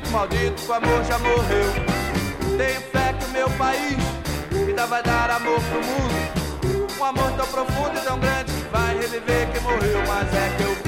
maldito, o amor já morreu. Tenho fé que o meu país ainda vai dar amor pro mundo. Um amor tão profundo e tão grande que vai reviver quem morreu. Mas é que eu